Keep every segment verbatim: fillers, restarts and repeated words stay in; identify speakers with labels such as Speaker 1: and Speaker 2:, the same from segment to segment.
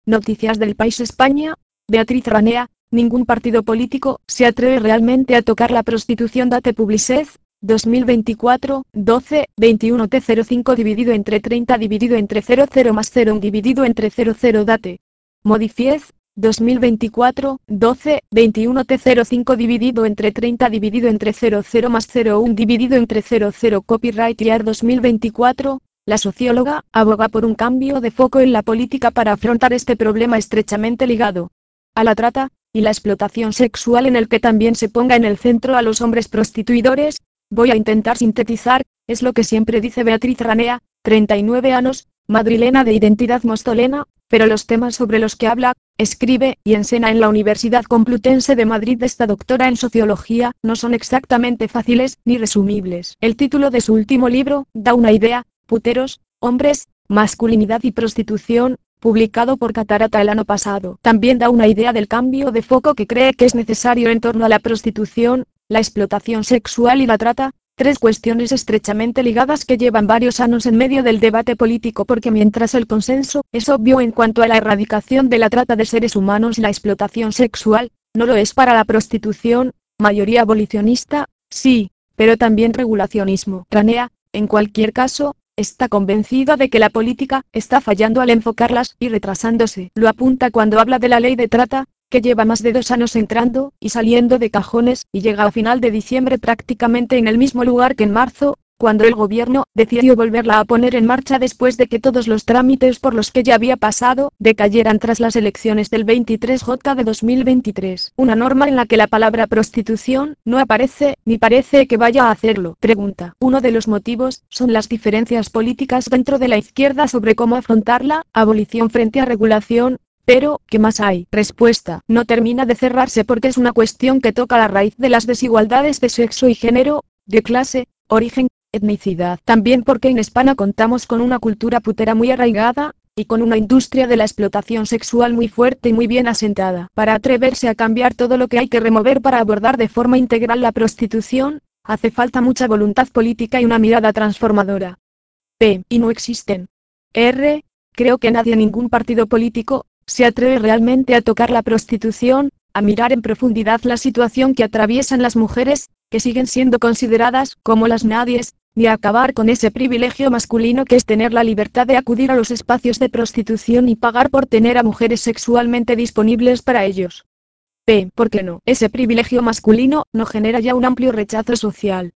Speaker 1: Noticias del País España. Beatriz Ranea, ningún partido político se atreve realmente a tocar la prostitución. Date Publicez, dos mil veinticuatro, doce, veintiuno T cero cinco dividido entre treinta dividido entre cero cero más cero dividido entre cero cero Date. Modifiez, dos mil veinticuatro, doce, veintiuno T cero cinco dividido entre treinta dividido entre cero cero más cero uno dividido entre cero cero Copyright Year dos mil veinticuatro. La socióloga aboga por un cambio de foco en la política para afrontar este problema estrechamente ligado a la trata y la explotación sexual, en el que también se ponga en el centro a los hombres prostituidores. Voy a intentar sintetizar, es lo que siempre dice Beatriz Ranea, treinta y nueve años, madrilena de identidad mostolena, pero los temas sobre los que habla, escribe y enseña en la Universidad Complutense de Madrid esta doctora en sociología, no son exactamente fáciles ni resumibles. El título de su último libro da una idea: Puteros, hombres, masculinidad y prostitución, publicado por Catarata el año pasado. También da una idea del cambio de foco que cree que es necesario en torno a la prostitución, la explotación sexual y la trata, tres cuestiones estrechamente ligadas que llevan varios años en medio del debate político, porque mientras el consenso es obvio en cuanto a la erradicación de la trata de seres humanos y la explotación sexual, no lo es para la prostitución, mayoría abolicionista, sí, pero también regulacionismo. Ranea, en cualquier caso, está convencida de que la política está fallando al enfocarlas y retrasándose. Lo apunta cuando habla de la ley de trata, que lleva más de dos años entrando y saliendo de cajones y llega a final de diciembre prácticamente en el mismo lugar que en marzo, cuando el gobierno decidió volverla a poner en marcha después de que todos los trámites por los que ya había pasado decayeran tras las elecciones del veintitrés J de dos mil veintitrés. Una norma en la que la palabra prostitución no aparece, ni parece que vaya a hacerlo. Pregunta. Uno de los motivos son las diferencias políticas dentro de la izquierda sobre cómo afrontarla, abolición frente a regulación. Pero, ¿qué más hay? Respuesta. No termina de cerrarse porque es una cuestión que toca la raíz de las desigualdades de sexo y género, de clase, origen, etnicidad. También porque en España contamos con una cultura putera muy arraigada, y con una industria de la explotación sexual muy fuerte y muy bien asentada. Para atreverse a cambiar todo lo que hay que remover para abordar de forma integral la prostitución, hace falta mucha voluntad política y una mirada transformadora. P. Y no existen. R. Creo que nadie, ningún partido político, se atreve realmente a tocar la prostitución, a mirar en profundidad la situación que atraviesan las mujeres, que siguen siendo consideradas como las nadies, ni a acabar con ese privilegio masculino que es tener la libertad de acudir a los espacios de prostitución y pagar por tener a mujeres sexualmente disponibles para ellos. P. ¿Por qué no? Ese privilegio masculino no genera ya un amplio rechazo social.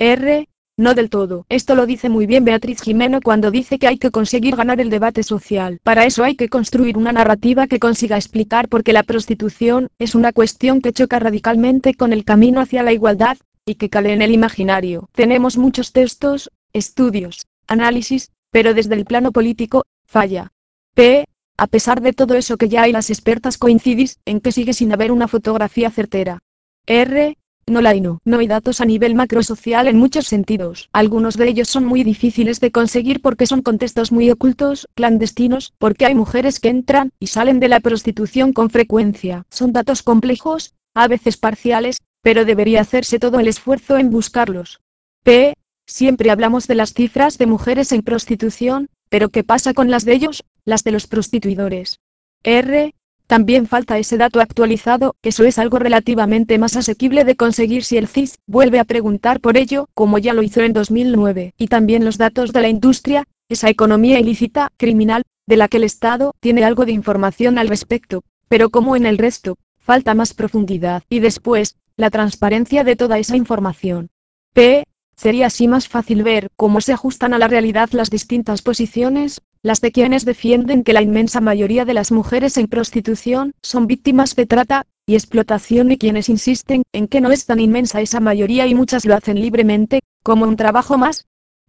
Speaker 1: R. No del todo. Esto lo dice muy bien Beatriz Jimeno cuando dice que hay que conseguir ganar el debate social. Para eso hay que construir una narrativa que consiga explicar por qué la prostitución es una cuestión que choca radicalmente con el camino hacia la igualdad, y que cale en el imaginario. Tenemos muchos textos, estudios, análisis, pero desde el plano político, falla. P. A pesar de todo eso que ya hay, las expertas coincidís en que sigue sin haber una fotografía certera. R. No la hay, no. No hay datos a nivel macrosocial en muchos sentidos. Algunos de ellos son muy difíciles de conseguir porque son contextos muy ocultos, clandestinos, porque hay mujeres que entran y salen de la prostitución con frecuencia. Son datos complejos, a veces parciales, pero debería hacerse todo el esfuerzo en buscarlos. P. Siempre hablamos de las cifras de mujeres en prostitución, pero ¿qué pasa con las de ellos, las de los prostituidores? R. También falta ese dato actualizado, eso es algo relativamente más asequible de conseguir si el C I S vuelve a preguntar por ello, como ya lo hizo en dos mil nueve. Y también los datos de la industria, esa economía ilícita, criminal, de la que el Estado tiene algo de información al respecto, pero como en el resto, falta más profundidad. Y después, la transparencia de toda esa información. P. Sería así más fácil ver cómo se ajustan a la realidad las distintas posiciones, las de quienes defienden que la inmensa mayoría de las mujeres en prostitución son víctimas de trata y explotación, y quienes insisten en que no es tan inmensa esa mayoría y muchas lo hacen libremente, como un trabajo más.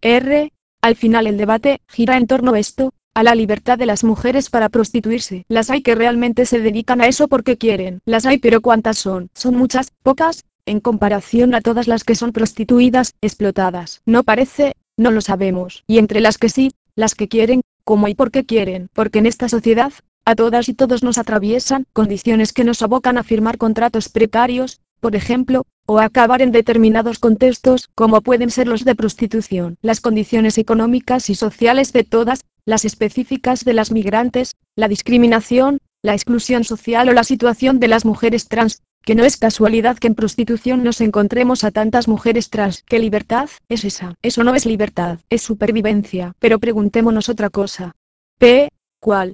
Speaker 1: R. Al final el debate gira en torno a esto, a la libertad de las mujeres para prostituirse. Las hay que realmente se dedican a eso porque quieren. Las hay, pero ¿cuántas son? Son muchas, pocas, en comparación a todas las que son prostituidas, explotadas. No parece, no lo sabemos. Y entre las que sí, las que quieren, ¿cómo y por qué quieren? Porque en esta sociedad, a todas y todos nos atraviesan condiciones que nos abocan a firmar contratos precarios, por ejemplo, o acabar en determinados contextos, como pueden ser los de prostitución. Las condiciones económicas y sociales de todas, las específicas de las migrantes, la discriminación, la exclusión social o la situación de las mujeres trans, que no es casualidad que en prostitución nos encontremos a tantas mujeres trans. ¿Qué libertad es esa? Eso no es libertad, es supervivencia. Pero preguntémonos otra cosa. P. ¿Cuál?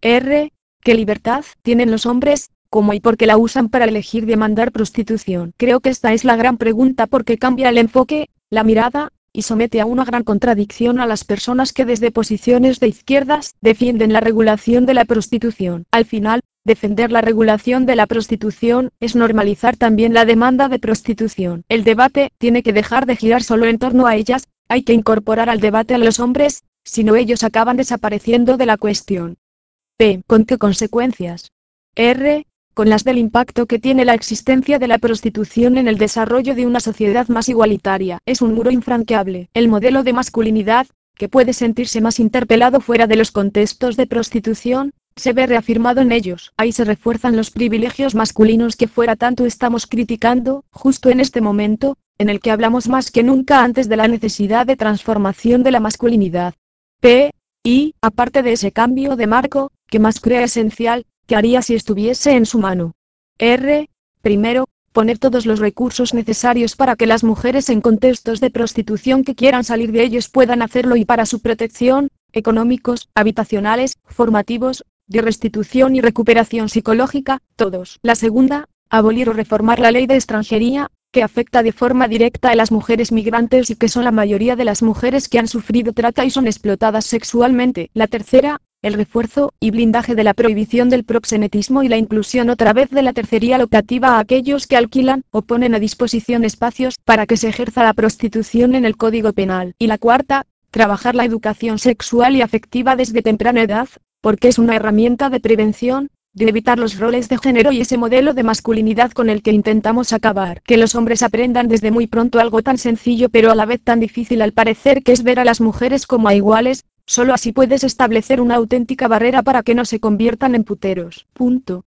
Speaker 1: R. ¿Qué libertad tienen los hombres? ¿Cómo y por qué la usan para elegir demandar prostitución? Creo que esta es la gran pregunta porque cambia el enfoque, la mirada, y somete a una gran contradicción a las personas que desde posiciones de izquierdas defienden la regulación de la prostitución. Al final, defender la regulación de la prostitución es normalizar también la demanda de prostitución. El debate tiene que dejar de girar solo en torno a ellas, hay que incorporar al debate a los hombres, si no ellos acaban desapareciendo de la cuestión. P. ¿Con qué consecuencias? R. Con las del impacto que tiene la existencia de la prostitución en el desarrollo de una sociedad más igualitaria. Es un muro infranqueable. El modelo de masculinidad, que puede sentirse más interpelado fuera de los contextos de prostitución, se ve reafirmado en ellos. Ahí se refuerzan los privilegios masculinos que fuera tanto estamos criticando, justo en este momento, en el que hablamos más que nunca antes de la necesidad de transformación de la masculinidad. P. Y, aparte de ese cambio de marco, que más crea esencial, ¿qué haría si estuviese en su mano? R. Primero, poner todos los recursos necesarios para que las mujeres en contextos de prostitución que quieran salir de ellos puedan hacerlo y para su protección, económicos, habitacionales, formativos, de restitución y recuperación psicológica, todos. La segunda, abolir o reformar la ley de extranjería, que afecta de forma directa a las mujeres migrantes y que son la mayoría de las mujeres que han sufrido trata y son explotadas sexualmente. La tercera, el refuerzo y blindaje de la prohibición del proxenetismo y la inclusión otra vez de la tercería locativa a aquellos que alquilan o ponen a disposición espacios para que se ejerza la prostitución en el Código Penal. Y la cuarta, trabajar la educación sexual y afectiva desde temprana edad, porque es una herramienta de prevención, de evitar los roles de género y ese modelo de masculinidad con el que intentamos acabar. Que los hombres aprendan desde muy pronto algo tan sencillo pero a la vez tan difícil al parecer, que es ver a las mujeres como a iguales. Solo así puedes establecer una auténtica barrera para que no se conviertan en puteros. Punto.